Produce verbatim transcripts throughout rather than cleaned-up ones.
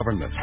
government.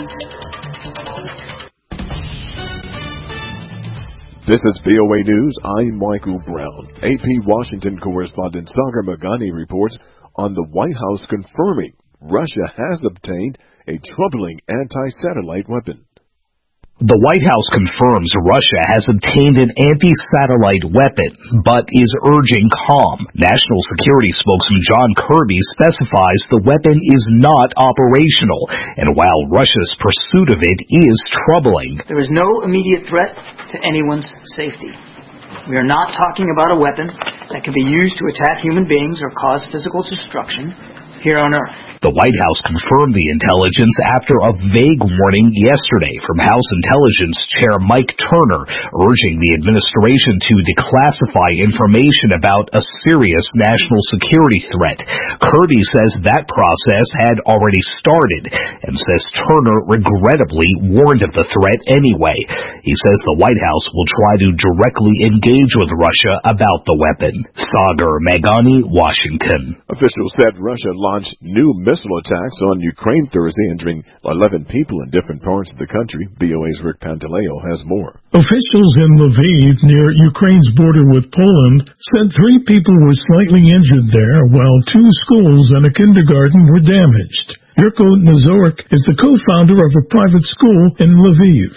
This is V O A News. I'm Michael Brown. A P Washington correspondent Sagar Magani reports on the White House confirming Russia has obtained a troubling anti-satellite weapon. The White House confirms Russia has obtained an anti-satellite weapon, but is urging calm. National Security spokesman John Kirby specifies the weapon is not operational, and while Russia's pursuit of it is troubling, there is no immediate threat to anyone's safety. We are not talking about a weapon that can be used to attack human beings or cause physical destruction here on Earth. The White House confirmed the intelligence after a vague warning yesterday from House Intelligence Chair Mike Turner, urging the administration to declassify information about a serious national security threat. Kirby says that process had already started and says Turner regrettably warned of the threat anyway. He says the White House will try to directly engage with Russia about the weapon. Sagar Magani, Washington. Officials said Russia launched new missile attacks on Ukraine Thursday, injuring eleven people in different parts of the country. V O A's Rick Pantaleo has more. Officials in Lviv, near Ukraine's border with Poland, said three people were slightly injured there, while two schools and a kindergarten were damaged. Yurko Nazorek is the co-founder of a private school in Lviv.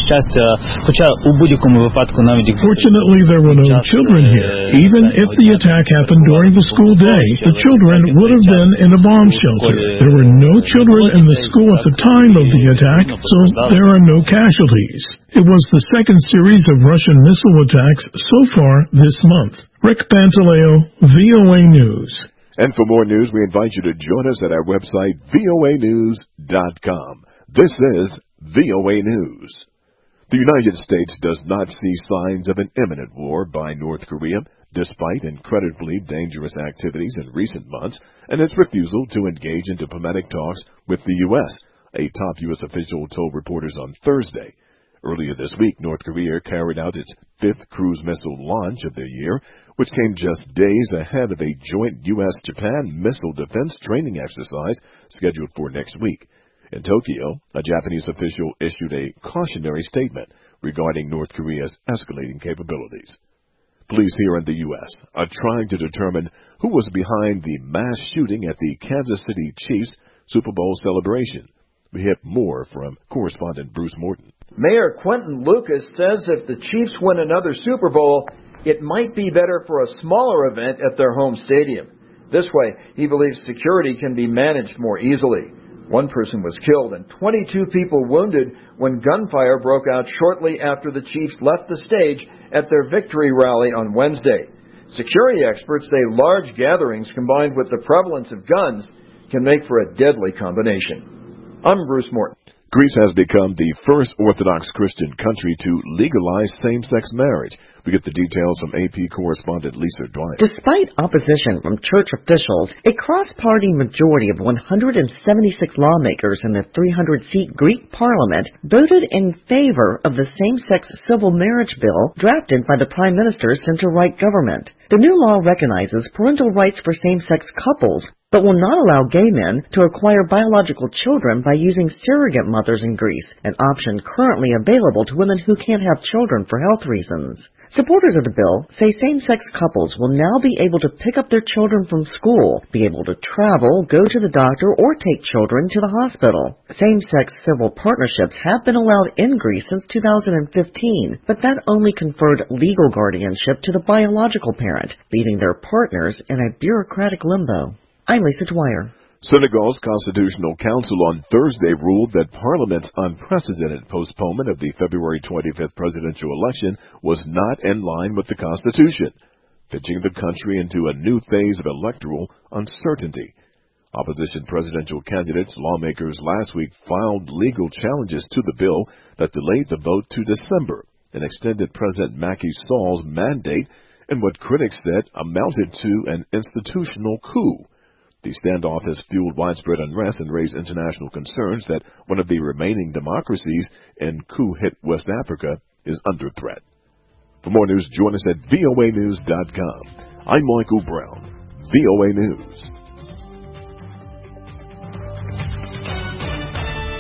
Fortunately, there were no children here. Even if the attack happened during the school day, the children would have been in a bomb shelter. There were no children in the school at the time of the attack, so there are no casualties. It was the second series of Russian missile attacks so far this month. Rick Pantaleo, V O A News. And for more news, we invite you to join us at our website, V O A news dot com. This is V O A News. The United States does not see signs of an imminent war by North Korea, despite incredibly dangerous activities in recent months and its refusal to engage in diplomatic talks with the U S, a top U S official told reporters on Thursday. Earlier this week, North Korea carried out its fifth cruise missile launch of the year, which came just days ahead of a joint U S Japan missile defense training exercise scheduled for next week. In Tokyo, a Japanese official issued a cautionary statement regarding North Korea's escalating capabilities. Police here in the U S are trying to determine who was behind the mass shooting at the Kansas City Chiefs Super Bowl celebration. We have more from correspondent Bruce Morton. Mayor Quentin Lucas says if the Chiefs win another Super Bowl, it might be better for a smaller event at their home stadium. This way, he believes security can be managed more easily. One person was killed and twenty-two people wounded when gunfire broke out shortly after the Chiefs left the stage at their victory rally on Wednesday. Security experts say large gatherings combined with the prevalence of guns can make for a deadly combination. I'm Bruce Morton. Greece has become the first Orthodox Christian country to legalize same-sex marriage. We get the details from A P correspondent Lisa Dwyer. Despite opposition from church officials, a cross-party majority of one hundred seventy-six lawmakers in the three hundred seat Greek parliament voted in favor of the same-sex civil marriage bill drafted by the Prime Minister's center-right government. The new law recognizes parental rights for same-sex couples, but will not allow gay men to acquire biological children by using surrogate mothers in Greece, an option currently available to women who can't have children for health reasons. Supporters of the bill say same-sex couples will now be able to pick up their children from school, be able to travel, go to the doctor, or take children to the hospital. Same-sex civil partnerships have been allowed in Greece since two thousand fifteen, but that only conferred legal guardianship to the biological parent, leaving their partners in a bureaucratic limbo. I'm Lisa Dwyer. Senegal's Constitutional Council on Thursday ruled that Parliament's unprecedented postponement of the February twenty-fifth presidential election was not in line with the Constitution, pitching the country into a new phase of electoral uncertainty. Opposition presidential candidates, lawmakers last week filed legal challenges to the bill that delayed the vote to December and extended President Macky Sall's mandate in what critics said amounted to an institutional coup. The standoff has fueled widespread unrest and raised international concerns that one of the remaining democracies in coup-hit West Africa is under threat. For more news, join us at V O A news dot com. I'm Michael Brown, V O A News.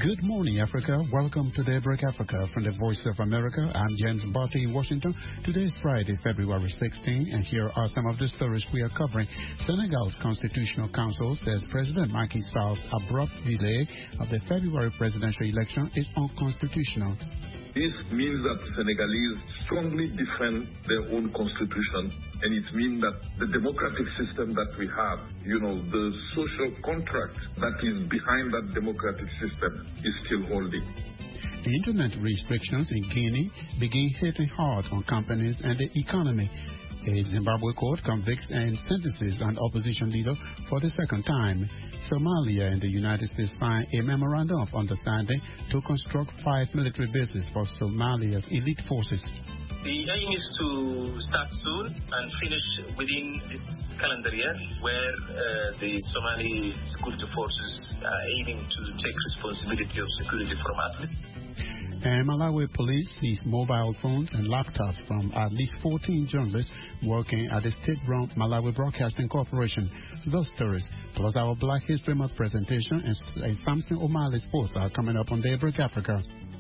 Good morning, Africa. Welcome to Daybreak Africa from the Voice of America. I'm James Barty in Washington. Today is Friday, February sixteenth, and here are some of the stories we are covering. Senegal's Constitutional Council says President Macky Sall's abrupt delay of the February presidential election is unconstitutional. This means that Senegalese strongly defend their own constitution, and it means that the democratic system that we have, you know, the social contract that is behind that democratic system is still holding. The internet restrictions in Guinea begin hitting hard on companies and the economy. A Zimbabwe court convicts and sentences an opposition leader for the second time. Somalia and the United States signed a memorandum of understanding to construct five military bases for Somalia's elite forces. The aim is to start soon and finish within this calendar year, where uh, the Somali security forces are aiming to take responsibility of security from athletes. And Malawi police seized mobile phones and laptops from at least fourteen journalists working at the state-run Malawi Broadcasting Corporation. Those stories, plus our Black History Month presentation and, and Samson O'Malley's post are coming up on Daybreak Africa.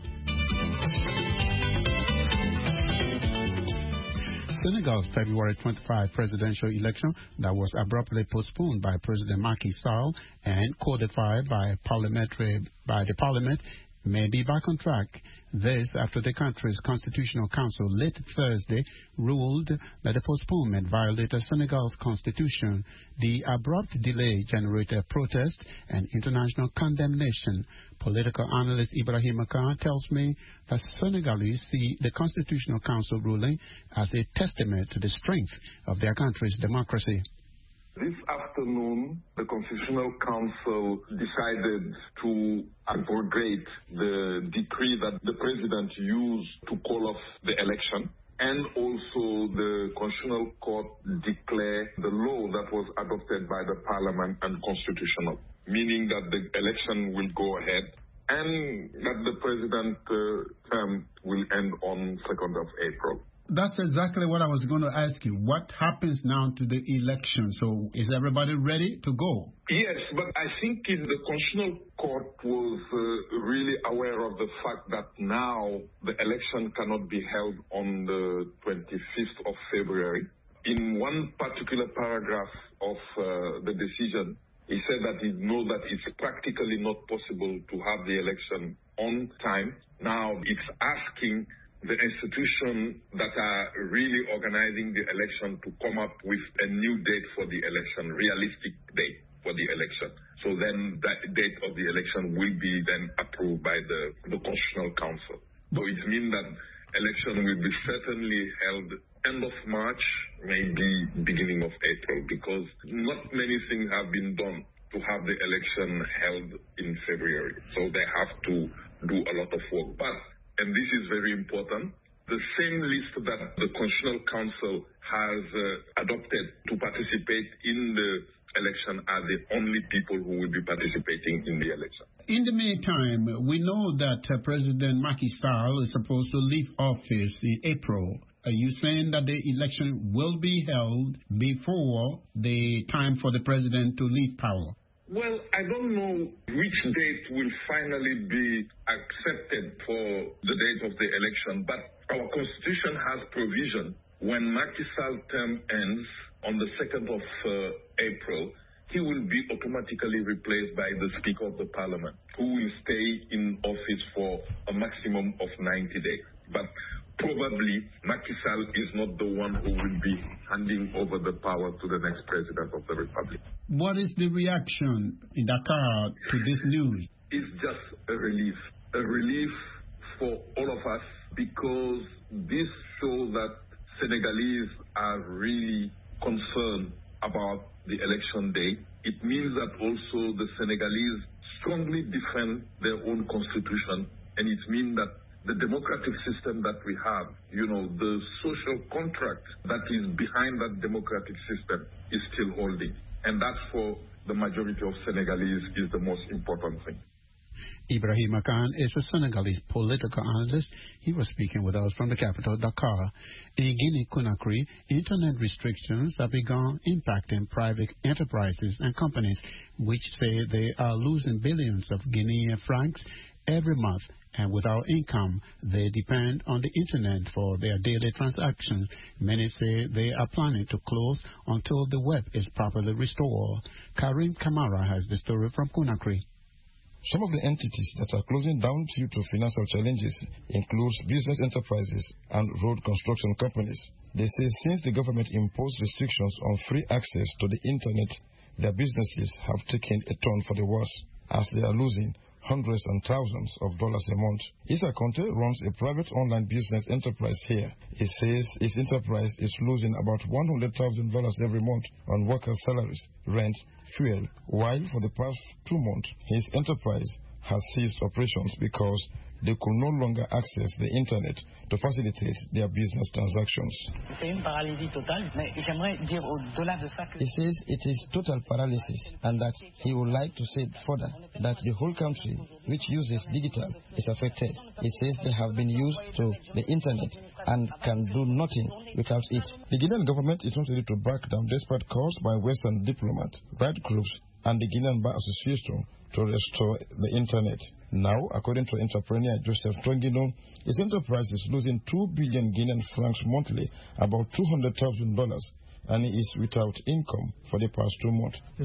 Senegal's February twenty-fifth presidential election that was abruptly postponed by President Macky Sall and codified by parliamentary by the parliament may be back on track. This after the country's Constitutional Council late Thursday ruled that the postponement violated Senegal's constitution. The abrupt delay generated protest and international condemnation. Political analyst Ibrahim Khan tells me that Senegalese see the Constitutional Council ruling as a testament to the strength of their country's democracy. This afternoon, the Constitutional Council decided to abrogate the decree that the president used to call off the election, and also the Constitutional Court declared the law that was adopted by the Parliament unconstitutional, meaning that the election will go ahead and that the president's uh, term will end on second of April. That's exactly what I was going to ask you. What happens now to the election? So is everybody ready to go? Yes, but I think in the Constitutional Court was uh, really aware of the fact that now the election cannot be held on the twenty-fifth of February. In one particular paragraph of uh, the decision, he said that he knows that it's practically not possible to have the election on time. Now it's asking the institutions that are really organizing the election to come up with a new date for the election, realistic date for the election. So then that date of the election will be then approved by the, the Constitutional Council. So it means that election will be certainly held end of March, maybe beginning of April, because not many things have been done to have the election held in February. So they have to do a lot of work. But and this is very important, the same list that the Constitutional Council has uh, adopted to participate in the election are the only people who will be participating in the election. In the meantime, we know that uh, President Macky Sall is supposed to leave office in April. Are you saying that the election will be held before the time for the president to leave power? Well, I don't know which date will finally be accepted for the date of the election, but our Constitution has provision when Macky Sall's term ends on the second of uh, April, he will be automatically replaced by the Speaker of the Parliament, who will stay in office for a maximum of ninety days. But probably Macky Sall is not the one who will be handing over the power to the next president of the Republic. What is the reaction in Dakar to this news? It's just a relief. A relief for all of us, because this shows that Senegalese are really concerned about the election day. It means that also the Senegalese strongly defend their own constitution, and it means that the democratic system that we have, you know, the social contract that is behind that democratic system is still holding. And that for the majority of Senegalese is the most important thing. Ibrahim Khan is a Senegalese political analyst. He was speaking with us from the capital, Dakar. In Guinea-Conakry, internet restrictions have begun impacting private enterprises and companies, which say they are losing billions of Guinean francs every month, and without income. They depend on the internet for their daily transactions. Many say they are planning to close until the web is properly restored. Karim Kamara has the story from Conakry. Some of the entities that are closing down due to financial challenges include business enterprises and road construction companies. They say since the government imposed restrictions on free access to the internet, their businesses have taken a turn for the worse, as they are losing hundreds and thousands of dollars a month. Issa Conte runs a private online business enterprise here. He says his enterprise is losing about one hundred thousand dollars every month on workers' salaries, rent, fuel, while for the past two months, his enterprise has ceased operations because they could no longer access the internet to facilitate their business transactions. He says it is total paralysis and that he would like to say further that the whole country, which uses digital, is affected. He says they have been used to the internet and can do nothing without it. The Guinean government is not ready to back down despite calls by Western diplomats, right groups, and the Guinean Bar Association to restore the internet. Now, according to entrepreneur Joseph Tongino, his enterprise is losing two billion Guinean francs monthly, about two hundred thousand dollars, and he is without income for the past two months. He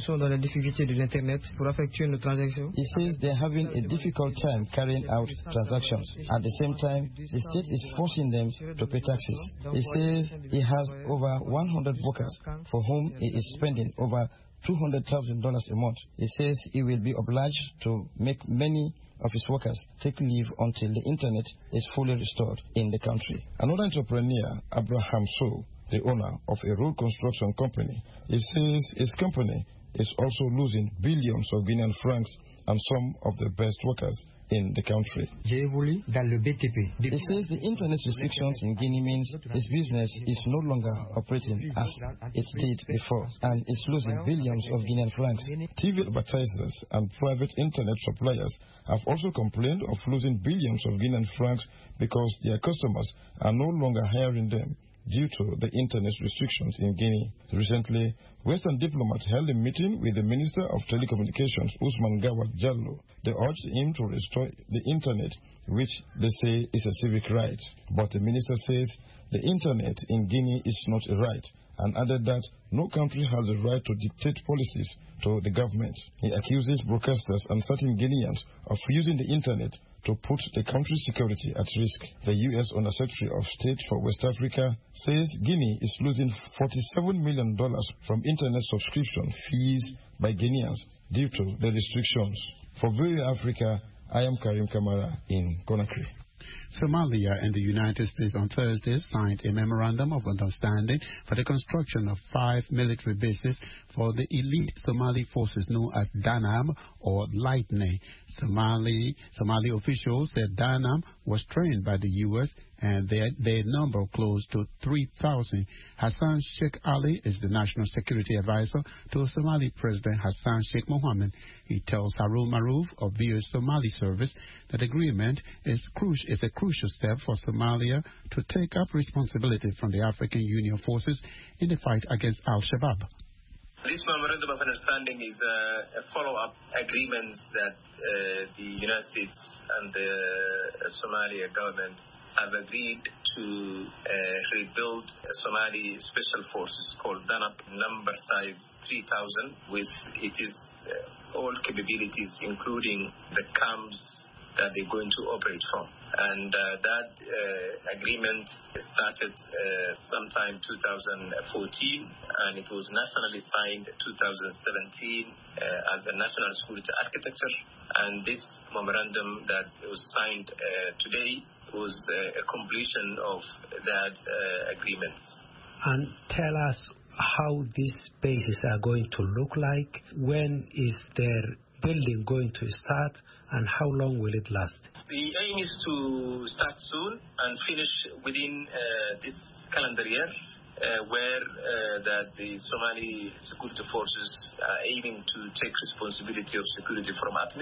says they are having a difficult time carrying out transactions. At the same time, the state is forcing them to pay taxes. He says he has over one hundred workers for whom he is spending over two hundred thousand dollars a month. He says he will be obliged to make many of his workers take leave until the internet is fully restored in the country. Another entrepreneur, Abraham So, the owner of a road construction company, he says his company is also losing billions of Guinean francs and some of the best workers in the country. He says the internet restrictions in Guinea means his business is no longer operating as it did before and is losing billions of Guinean francs. T V advertisers and private internet suppliers have also complained of losing billions of Guinean francs because their customers are no longer hiring them due to the internet restrictions in Guinea. Recently, Western diplomats held a meeting with the Minister of Telecommunications, Usman Gawat Jallo. They urged him to restore the internet, which they say is a civic right. But the minister says the internet in Guinea is not a right, and added that no country has a right to dictate policies to the government. He accuses broadcasters and certain Guineans of using the internet to put the country's security at risk. The U S Under-Secretary of State for West Africa says Guinea is losing forty-seven million dollars from internet subscription fees by Guineans due to the restrictions. For V O A Africa, I am Karim Kamara in Conakry. Somalia and the United States on Thursday signed a memorandum of understanding for the construction of five military bases for the elite Somali forces known as DANAM or Lightning. Somali, Somali officials said DANAM was trained by the U S and their, their number close to three thousand. Hassan Sheikh Ali is the National Security Advisor to Somali President Hassan Sheikh Mohammed. He tells Harun Maruf of the Somali Service that agreement is, cru- is a crucial step for Somalia to take up responsibility from the African Union forces in the fight against Al-Shabaab. This memorandum of understanding is uh, a follow-up agreements that uh, the United States and the uh, Somalia government have agreed to uh, rebuild a Somali special forces called DANAP, number size three thousand, with it is uh, all capabilities, including the camps that they're going to operate from. And uh, that uh, agreement started uh, sometime two thousand fourteen, and it was nationally signed two thousand seventeen uh, as a national security architecture. And this memorandum that was signed uh, today was uh, a completion of that uh, agreement. And tell us how these bases are going to look like. When is their building going to start, and how long will it last? The aim is to start soon and finish within uh, this calendar year, uh, where uh, that the Somali security forces are aiming to take responsibility of security from ATMIS.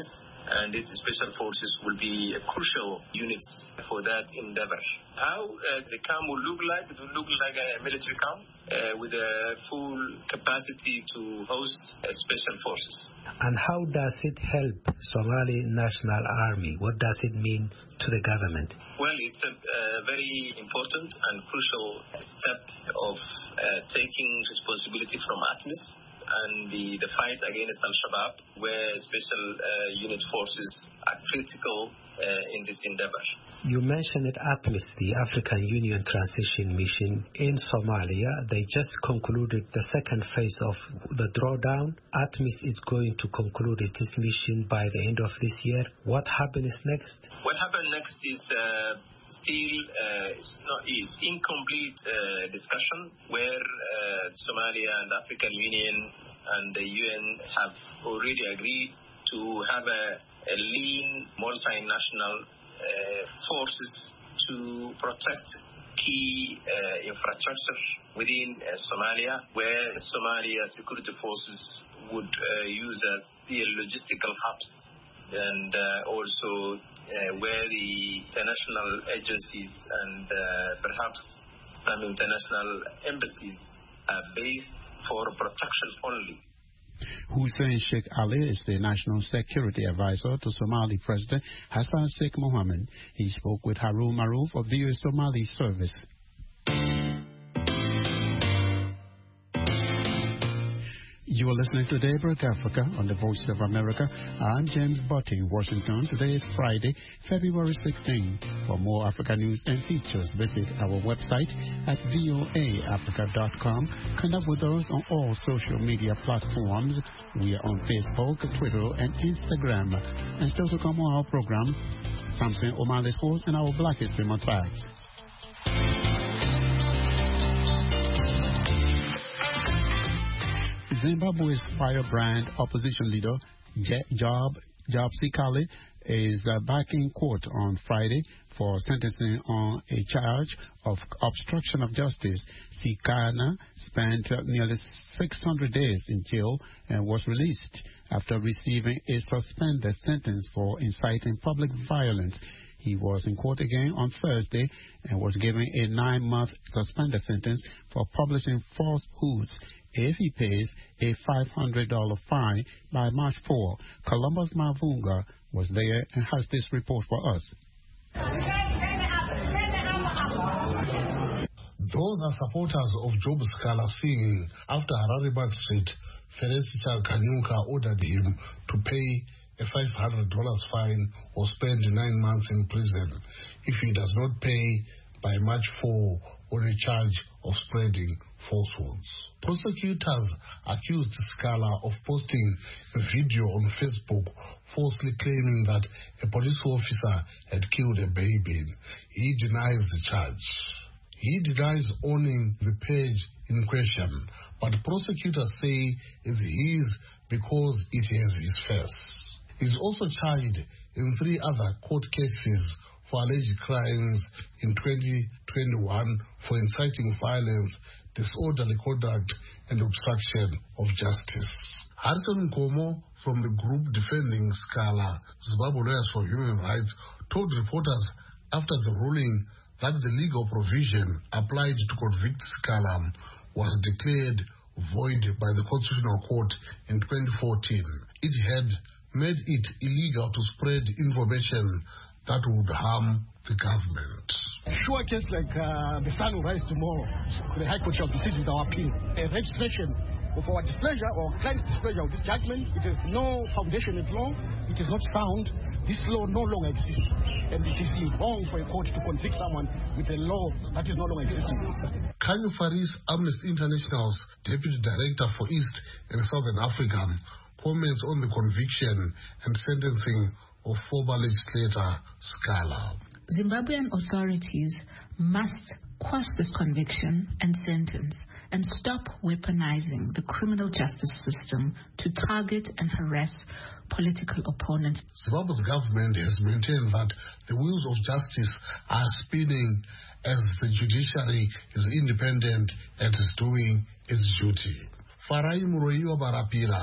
and these special forces will be crucial units for that endeavor. How uh, the camp will look like, it will look like a military camp uh, with a full capacity to host uh, special forces. And how does it help Somali National Army? What does it mean to the government? Well, it's a uh, very important and crucial step of uh, taking responsibility from ATMIS and the, the fight against Al-Shabaab, where special uh, unit forces are critical uh, in this endeavor. You mentioned ATMIS, the African Union Transition Mission in Somalia. They just concluded the second phase of the drawdown. ATMIS is going to conclude its mission by the end of this year. What happens next? What happens next is uh, still uh, is, not, is incomplete uh, discussion where uh, Somalia and the African Union and the U N have already agreed to have a, a lean multinational Uh, forces to protect key uh, infrastructure within uh, Somalia, where Somalia security forces would uh, use as the logistical hubs, and uh, also uh, where the international agencies and uh, perhaps some international embassies are based for protection only. Hussein Sheikh Ali is the National Security Advisor to Somali President Hassan Sheikh Mohammed. He spoke with Harun Maruf of the U S Somali Service. You are listening to Daybreak Africa on the Voice of America. I'm James Butty in Washington. Today is Friday, February sixteenth. For more Africa news and features, visit our website at voa africa dot com. Connect with us on all social media platforms. We are on Facebook, Twitter, and Instagram. And still to come on our program, Samson Omale Sports and our Black History Month facts. Zimbabwe's firebrand opposition leader, Job Job Sikali, is uh, back in court on Friday for sentencing on a charge of obstruction of justice. Sikana spent uh, nearly six hundred days in jail and was released after receiving a suspended sentence for inciting public violence. He was in court again on Thursday and was given a nine-month suspended sentence for publishing falsehoods if he pays a five hundred dollars fine by March fourth. Columbus Mavunga was there and has this report for us. Those are supporters of Job Sikala singing after Harare Magistrate Ferencia Kanyuka ordered him to pay a five hundred dollars fine or spend nine months in prison if he does not pay by March fourth on a charge of spreading falsehoods. Prosecutors accused Sikala of posting a video on Facebook falsely claiming that a police officer had killed a baby. He denies the charge. He denies owning the page in question, but prosecutors say it's his because it has his face. He's also charged in three other court cases for alleged crimes in twenty twenty-one for inciting violence, disorderly conduct, and obstruction of justice. Harrison Nkomo from the group defending Sikala, Zimbabwe Lawyers for Human Rights, told reporters after the ruling that the legal provision applied to convict Sikala was declared void by the Constitutional Court in twenty fourteen. It had made it illegal to spread information that would harm the government. Sure, a case like uh, the sun will rise tomorrow. The High Court shall proceed with our appeal. A registration of our displeasure or client's displeasure of this judgment, it has no foundation in law. It is not sound. This law no longer exists. And it is wrong for a court to convict someone with a law that is no longer existing. Kanye Faris, Amnesty International's Deputy Director for East and Southern Africa, comments on the conviction and sentencing of former legislator Sikala. Zimbabwean authorities must quash this conviction and sentence and stop weaponizing the criminal justice system to target and harass political opponents. Zimbabwe's government has maintained that the wheels of justice are spinning as the judiciary is independent and is doing its duty. Farai Muroiwa Barapira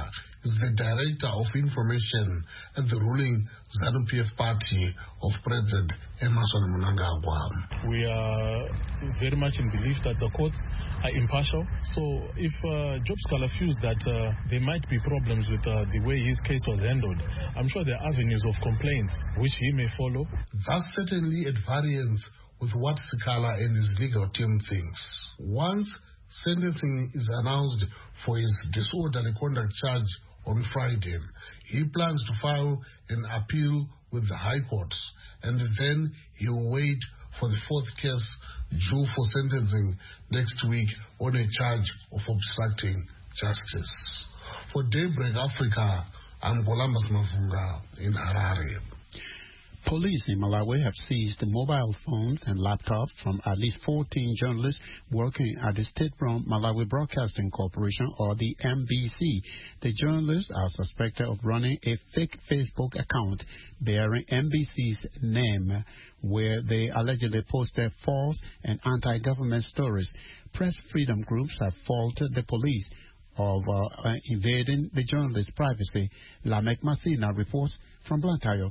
is the Director of Information at the ruling ZANU-P F party of President Emmerson Mnangagwa. We are very much in belief that the courts are impartial. So if uh, Job Scholar feels that uh, there might be problems with uh, the way his case was handled, I'm sure there are avenues of complaints which he may follow. That's certainly at variance with what Sikala and his legal team thinks. Once sentencing is announced for his disorderly conduct charge on Friday, he plans to file an appeal with the High Court, and then he will wait for the fourth case due for sentencing next week on a charge of obstructing justice. For Daybreak Africa, I'm Columbus Mavunga in Harare. Police in Malawi have seized the mobile phones and laptops from at least fourteen journalists working at the state-run Malawi Broadcasting Corporation, or the M B C. The journalists are suspected of running a fake Facebook account bearing M B C's name, where they allegedly posted false and anti-government stories. Press freedom groups have faulted the police of uh, invading the journalists' privacy. Lamek Masina reports from Blantyre.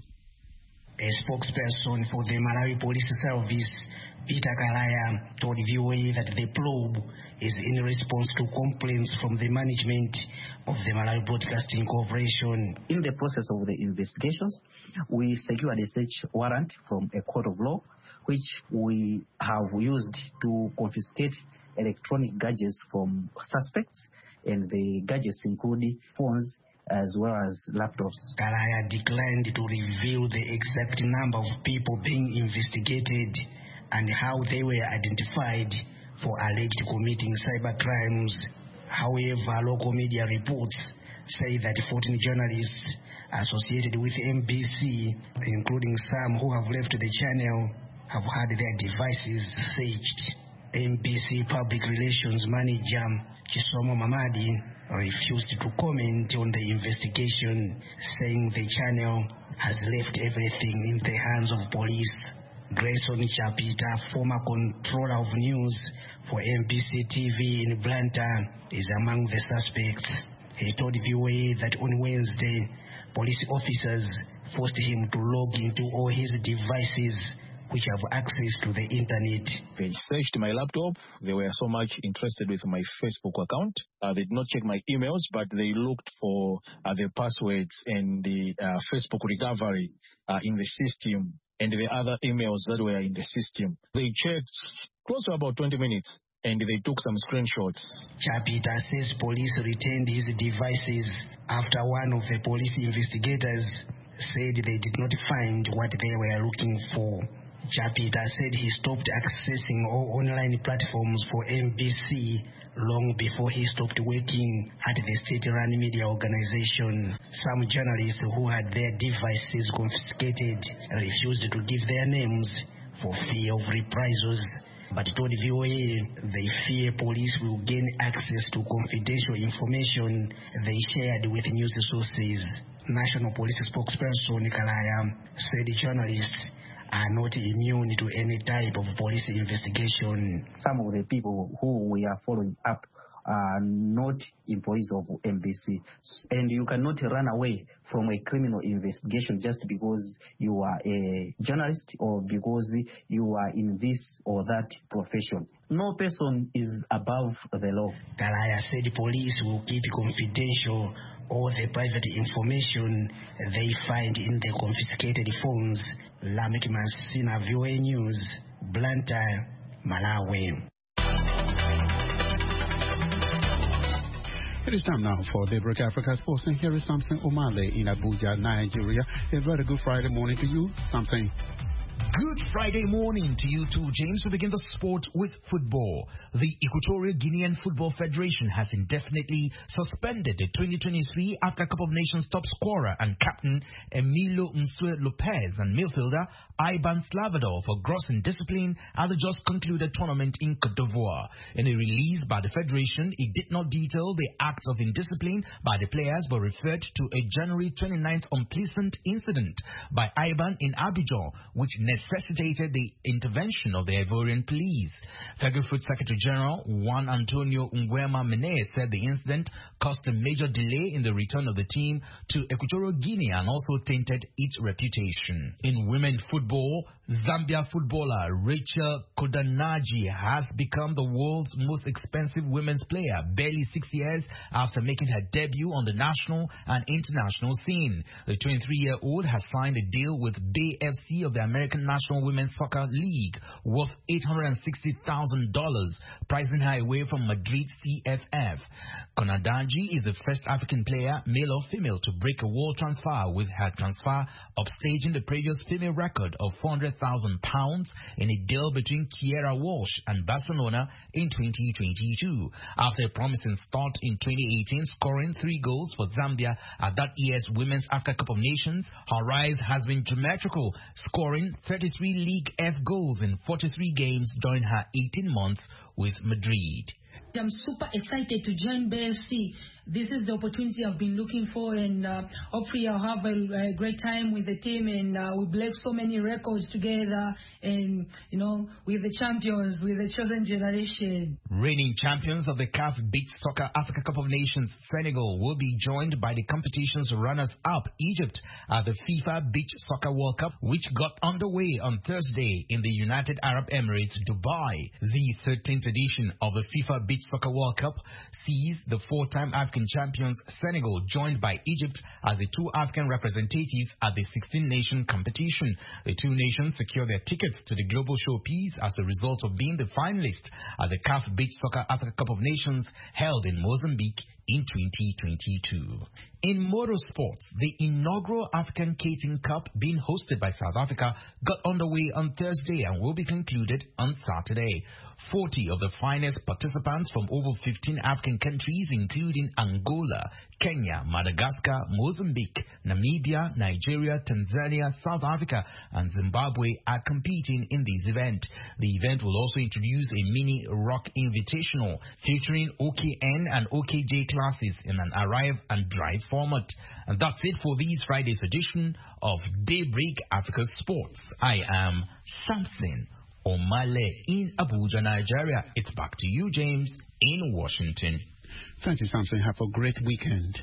A spokesperson for the Malawi Police Service, Peter Kalaya, told V O A that the probe is in response to complaints from the management of the Malawi Broadcasting Corporation. In the process of the investigations, we secured a search warrant from a court of law, which we have used to confiscate electronic gadgets from suspects, and the gadgets include phones as well as laptops. Kalaya declined to reveal the exact number of people being investigated and how they were identified for alleged committing cyber crimes. However, local media reports say that fourteen journalists associated with M B C, including some who have left the channel, have had their devices searched. M B C Public Relations Manager Chisomo Mamadi refused to comment on the investigation, saying the channel has left everything in the hands of police. Grayson Chapita, former controller of news for M B C T V in Blantyre, is among the suspects. He told V O A that on Wednesday, police officers forced him to log into all his devices which have access to the internet. They searched my laptop. They were so much interested with my Facebook account. Uh, they did not check my emails, but they looked for uh, the passwords and the uh, Facebook recovery uh, in the system and the other emails that were in the system. They checked close to about twenty minutes, and they took some screenshots. Chapita says police retained his devices after one of the police investigators said they did not find what they were looking for. Chapita said he stopped accessing all online platforms for M B C long before he stopped working at the state-run media organization. Some journalists who had their devices confiscated refused to give their names for fear of reprisals, but told V O A they fear police will gain access to confidential information they shared with news sources. National Police spokesperson Kalaya said journalists are not immune to any type of police investigation. Some of the people who we are following up are not employees of M B C. And you cannot run away from a criminal investigation just because you are a journalist or because you are in this or that profession. No person is above the law. Kalaya said police will keep confidential all the private information they find in the confiscated phones. Lamek Masina, V O A News, Blantyre, Malawi. It is time now for Daybreak Africa Sports, and here is Samson Omale in Abuja, Nigeria. A very good Friday morning to you, Samson. Good Friday morning to you too, James. We begin the sport with football. The Equatorial Guinean Football Federation has indefinitely suspended the twenty twenty-three Africa Cup of Nations top scorer and captain Emilio Nsue Lopez and midfielder Ivan Slavador for gross indiscipline at the just concluded tournament in Cote d'Ivoire. In a release by the Federation, it did not detail the acts of indiscipline by the players but referred to a January twenty-ninth unpleasant incident by Ivan in Abidjan, which necessitated necessitated the intervention of the Ivorian police. Fegafoot Secretary General Juan Antonio Nguema Mene said the incident caused a major delay in the return of the team to Equatorial Guinea and also tainted its reputation. In women's football, Zambia footballer Rachel Kodanaji has become the world's most expensive women's player, barely six years after making her debut on the national and international scene. The twenty-three-year-old has signed a deal with Bay F C of the American National Women's Soccer League worth eight hundred sixty thousand dollars, pricing her away from Madrid C F F. Konadaji is the first African player, male or female, to break a world transfer, with her transfer upstaging the previous female record of four hundred thousand pounds in a deal between Kiera Walsh and Barcelona in twenty twenty-two. After a promising start in twenty eighteen, scoring three goals for Zambia at that year's Women's Africa Cup of Nations, her rise has been geometrical, scoring thirty-three League F goals in forty-three games during her eighteen months with Madrid. I'm super excited to join B F C. This is the opportunity I've been looking for, and uh, hopefully I'll have a, a great time with the team, and uh, we break so many records together, and, you know, with the champions, with the chosen generation. Reigning champions of the C A F Beach Soccer Africa Cup of Nations, Senegal, will be joined by the competition's runners-up, Egypt, at the FIFA Beach Soccer World Cup, which got underway on Thursday in the United Arab Emirates, Dubai. The thirteenth edition of the FIFA Beach Soccer World Cup sees the four-time African champions Senegal joined by Egypt as the two African representatives at the sixteen-nation competition. The two nations secure their tickets to the global showpiece as a result of being the finalists at the C A F Beach Soccer Africa Cup of Nations held in Mozambique in twenty twenty-two. In motorsports, the inaugural African Kating Cup, being hosted by South Africa, got underway on Thursday and will be concluded on Saturday. forty of the finest participants from over fifteen African countries, including Angola, Kenya, Madagascar, Mozambique, Namibia, Nigeria, Tanzania, South Africa, and Zimbabwe, are competing in this event. The event will also introduce a mini rock invitational featuring O K N and O K J classes in an arrive and drive format. And that's it for this Friday's edition of Daybreak Africa Sports. I am Samson Omale in Abuja, Nigeria. It's back to you, James, in Washington. Thank you, Samson. Have a great weekend.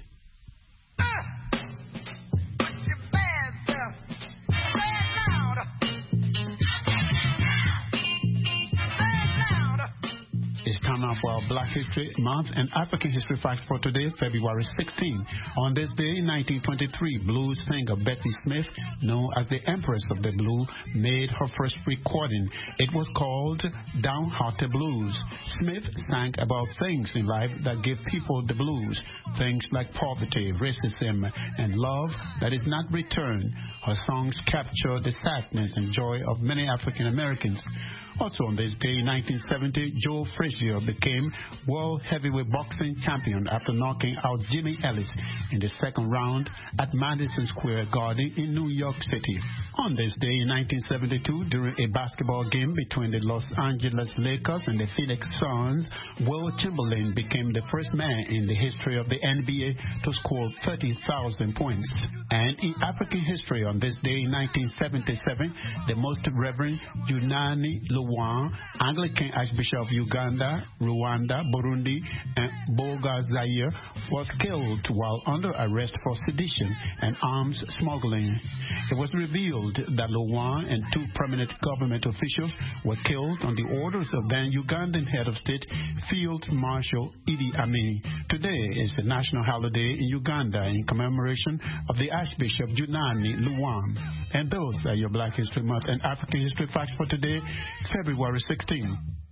It's time now for our Black History Month and African History Facts for today, February sixteenth. On this day in nineteen twenty-three, blues singer Bessie Smith, known as the Empress of the Blue, made her first recording. It was called Downhearted Blues. Smith sang about things in life that give people the blues, things like poverty, racism, and love that is not returned. Her songs capture the sadness and joy of many African Americans. Also on this day in nineteen seventy, Joe Frazier became World Heavyweight Boxing Champion after knocking out Jimmy Ellis in the second round at Madison Square Garden in New York City. On this day in nineteen seventy-two, during a basketball game between the Los Angeles Lakers and the Phoenix Suns, Will Chamberlain became the first man in the history of the N B A to score thirty thousand points. And in African history, on this day in nineteen seventy-seven, the Most Reverend Junani Luwan, Anglican Archbishop of Uganda, Rwanda, Burundi, and Boga Zaire, was killed while under arrest for sedition and arms smuggling. It was revealed that Luwan and two prominent government officials were killed on the orders of then Ugandan head of state, Field Marshal Idi Amin. Today is the national holiday in Uganda in commemoration of the Archbishop Junani Luwan. And those are your Black History Month and African History Facts for today, February sixteenth.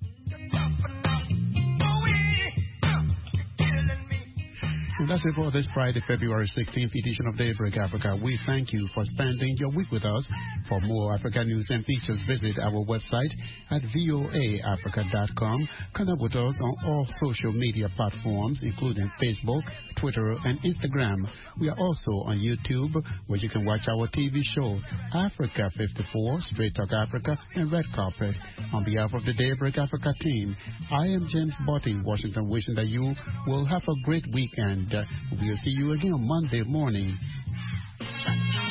And that's it for this Friday, February sixteenth edition of Daybreak Africa. We thank you for spending your week with us. For more Africa news and features, visit our website at voa africa dot com. Connect with us on all social media platforms, including Facebook, Twitter, and Instagram. We are also on YouTube, where you can watch our T V shows, Africa fifty-four, Straight Talk Africa, and Red Carpet. On behalf of the Daybreak Africa team, I am James Botti in Washington, wishing that you will have a great weekend. We'll see you again on Monday morning.